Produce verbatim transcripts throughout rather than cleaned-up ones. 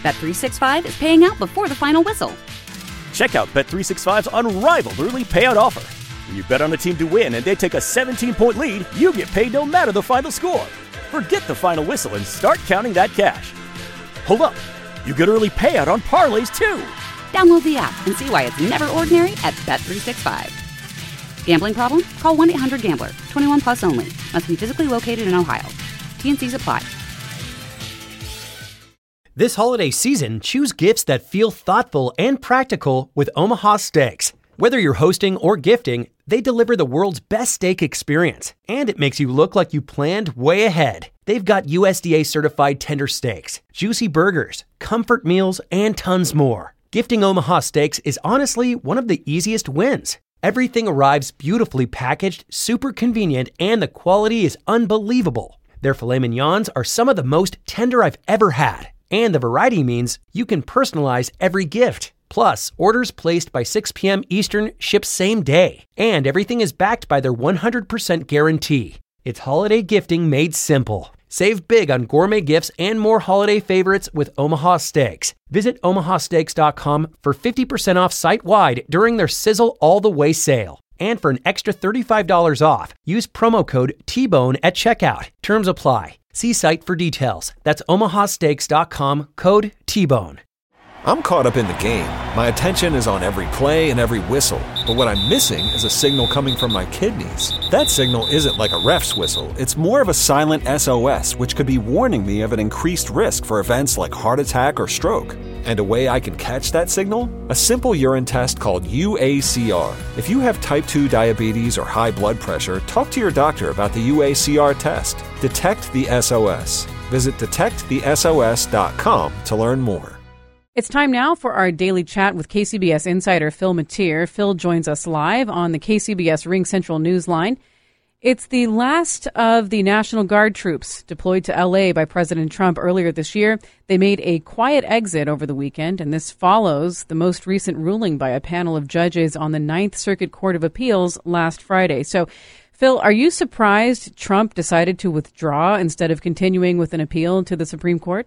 Bet three sixty-five is paying out before the final whistle. Check out Bet three sixty-five's unrivaled early payout offer. When you bet on a team to win and they take a seventeen-point lead, you get paid no matter the final score. Forget the final whistle and start counting that cash. Hold up. You get early payout on parlays, too. Download the app and see why it's never ordinary at Bet three sixty-five. Gambling problem? Call one eight hundred gambler. twenty-one plus only. Must be physically located in Ohio. T N Cs apply. This holiday season, choose gifts that feel thoughtful and practical with Omaha Steaks. Whether you're hosting or gifting, they deliver the world's best steak experience, and it makes you look like you planned way ahead. They've got U S D A-certified tender steaks, juicy burgers, comfort meals, and tons more. Gifting Omaha Steaks is honestly one of the easiest wins. Everything arrives beautifully packaged, super convenient, and the quality is unbelievable. Their filet mignons are some of the most tender I've ever had. And the variety means you can personalize every gift. Plus, orders placed by six p.m. Eastern ship same day. And everything is backed by their one hundred percent guarantee. It's holiday gifting made simple. Save big on gourmet gifts and more holiday favorites with Omaha Steaks. Visit omaha steaks dot com for fifty percent off site-wide during their Sizzle All the Way sale. And for an extra thirty-five dollars off, use promo code T bone at checkout. Terms apply. See site for details. That's omaha steaks dot com, code T bone. I'm caught up in the game. My attention is on every play and every whistle. But what I'm missing is a signal coming from my kidneys. That signal isn't like a ref's whistle. It's more of a silent S O S, which could be warning me of an increased risk for events like heart attack or stroke. And a way I can catch that signal? A simple urine test called U A C R. If you have type two diabetes or high blood pressure, talk to your doctor about the U A C R test. Detect the S O S. Visit detect the S O S dot com to learn more. It's time now for our daily chat with K C B S insider Phil Matier. Phil joins us live on the K C B S Ring Central Newsline. It's the last of the National Guard troops deployed to L A by President Trump earlier this year. They made a quiet exit over the weekend, and this follows the most recent ruling by a panel of judges on the Ninth Circuit Court of Appeals last Friday. So, Phil, are you surprised Trump decided to withdraw instead of continuing with an appeal to the Supreme Court?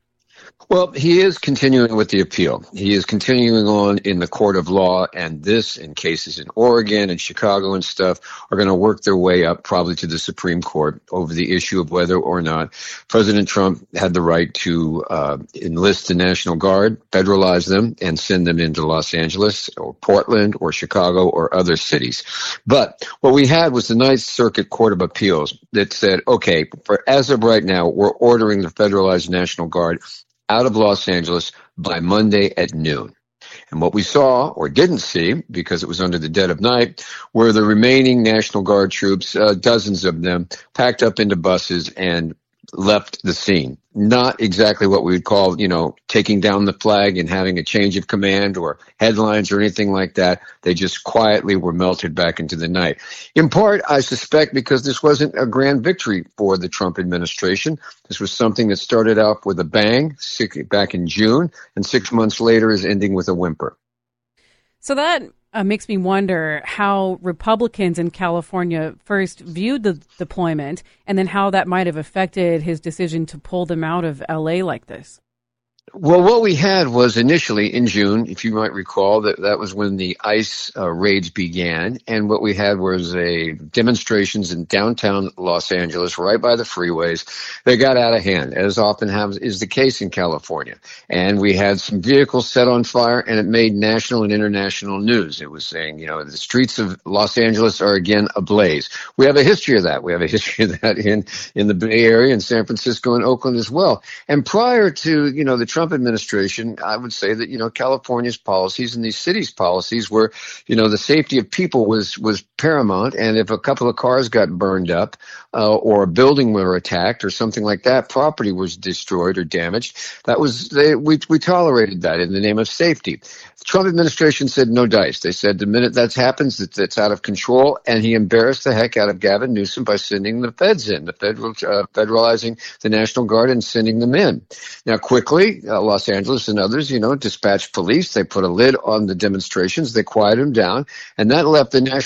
Well, he is continuing with the appeal. He is continuing on in the court of law, and this, in cases in Oregon and Chicago and stuff, are going to work their way up probably to the Supreme Court over the issue of whether or not President Trump had the right to uh, enlist the National Guard, federalize them, and send them into Los Angeles or Portland or Chicago or other cities. But what we had was the Ninth Circuit Court of Appeals that said, okay, for as of right now, we're ordering the federalized National Guard out of Los Angeles by Monday at noon. And what we saw, or didn't see, because it was under the dead of night, were the remaining National Guard troops, uh, dozens of them, packed up into buses and left the scene. Not exactly what we would call, you know, taking down the flag and having a change of command or headlines or anything like that. They just quietly were melted back into the night. In part, I suspect because this wasn't a grand victory for the Trump administration. This was something that started off with a bang back in June, and six months later is ending with a whimper. So that uh, makes me wonder how Republicans in California first viewed the deployment and then how that might have affected his decision to pull them out of L A like this. Well, what we had was initially in June, if you might recall, that that was when the ICE uh, raids began. And what we had was a demonstrations in downtown Los Angeles, right by the freeways. They got out of hand, as often have, is the case in California. And we had some vehicles set on fire, and it made national and international news. It was saying, you know, the streets of Los Angeles are again ablaze. We have a history of that. We have a history of that in, in the Bay Area, in San Francisco and Oakland as well. And prior to, you know, the Trump administration, I would say that, you know, California's policies and these cities' policies were, you know, the safety of people was was paramount. And if a couple of cars got burned up uh, or a building were attacked or something like that, property was destroyed or damaged, that was they, we we tolerated that in the name of safety. The Trump administration said no dice. They said the minute that happens, that that's out of control, and he embarrassed the heck out of Gavin Newsom by sending the feds in, the federal uh, federalizing the National Guard and sending them in. Now, quickly, uh, Los Angeles and others, you know, dispatched police. They put a lid on the demonstrations. They quieted them down, and that left the National Guard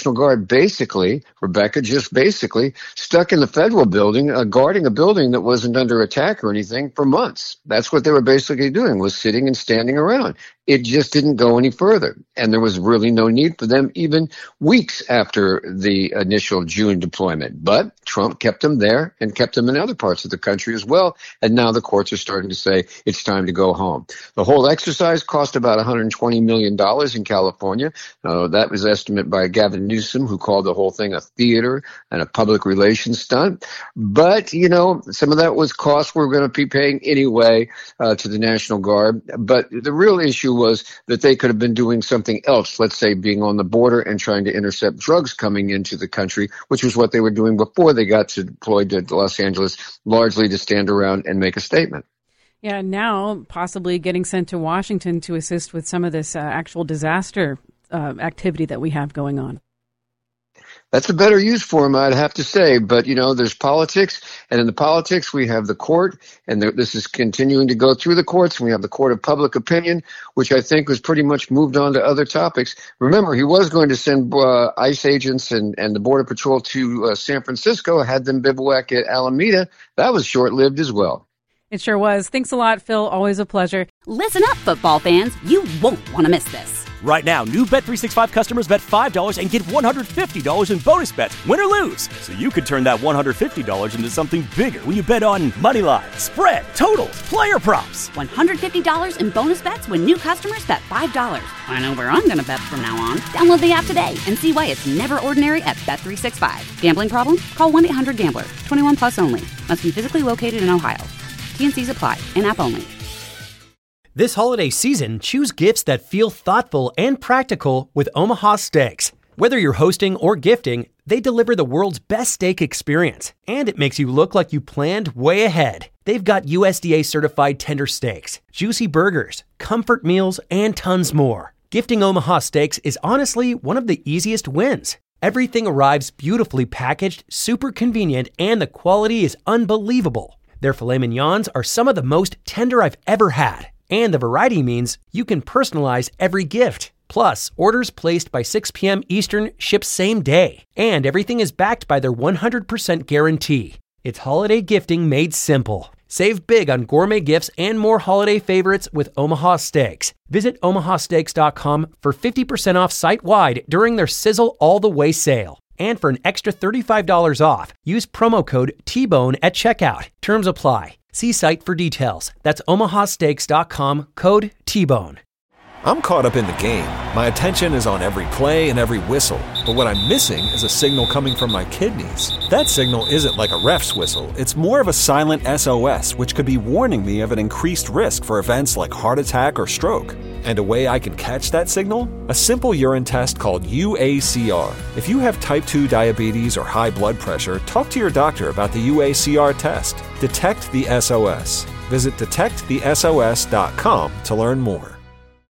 basically, Rebecca, just basically stuck in the federal building, uh, guarding a building that wasn't under attack or anything for months. That's what they were basically doing, was sitting and standing around. It just didn't go any further. And there was really no need for them even weeks after the initial June deployment. But Trump kept them there and kept them in other parts of the country as well. And now the courts are starting to say it's time to go home. The whole exercise cost about one hundred twenty million dollars in California. Uh, that was estimate by Gavin Newsom, who called the whole thing a theater and a public relations stunt. But, you know, some of that was costs we're going to be paying anyway uh, to the National Guard. But the real issue was that they could have been doing something else, let's say being on the border and trying to intercept drugs coming into the country, which was what they were doing before they got to deployed to Los Angeles, largely to stand around and make a statement. Yeah, now possibly getting sent to Washington to assist with some of this uh, actual disaster uh, activity that we have going on. That's a better use for him, I'd have to say. But, you know, there's politics, and in the politics we have the court, and there, this is continuing to go through the courts, and we have the court of public opinion, which I think was pretty much moved on to other topics. Remember, he was going to send uh, ICE agents and, and the Border Patrol to uh, San Francisco, had them bivouac at Alameda. That was short-lived as well. It sure was. Thanks a lot, Phil. Always a pleasure. Listen up, football fans. You won't want to miss this. Right now, new Bet three sixty-five customers bet five dollars and get one hundred fifty dollars in bonus bets, win or lose. So you could turn that one hundred fifty dollars into something bigger when you bet on money line, spread, totals, player props. one hundred fifty dollars in bonus bets when new customers bet five dollars. I know where I'm going to bet from now on. Download the app today and see why it's never ordinary at Bet three sixty-five. Gambling problem? Call one eight hundred gambler. twenty-one plus only. Must be physically located in Ohio. T and C's apply. In-app only. This holiday season, choose gifts that feel thoughtful and practical with Omaha Steaks. Whether you're hosting or gifting, they deliver the world's best steak experience, and it makes you look like you planned way ahead. They've got U S D A certified tender steaks, juicy burgers, comfort meals, and tons more. Gifting Omaha Steaks is honestly one of the easiest wins. Everything arrives beautifully packaged, super convenient, and the quality is unbelievable. Their filet mignons are some of the most tender I've ever had. And the variety means you can personalize every gift. Plus, orders placed by six p.m. Eastern ship same day. And everything is backed by their one hundred percent guarantee. It's holiday gifting made simple. Save big on gourmet gifts and more holiday favorites with Omaha Steaks. Visit omaha steaks dot com for fifty percent off site-wide during their Sizzle All the Way sale. And for an extra thirty-five dollars off, use promo code T bone at checkout. Terms apply. See site for details. That's omaha steaks dot com, code T bone. I'm caught up in the game. My attention is on every play and every whistle. But what I'm missing is a signal coming from my kidneys. That signal isn't like a ref's whistle. It's more of a silent S O S, which could be warning me of an increased risk for events like heart attack or stroke. And a way I can catch that signal? A simple urine test called U A C R. If you have type two diabetes or high blood pressure, talk to your doctor about the U A C R test. Detect the S O S. Visit detect the S O S dot com to learn more.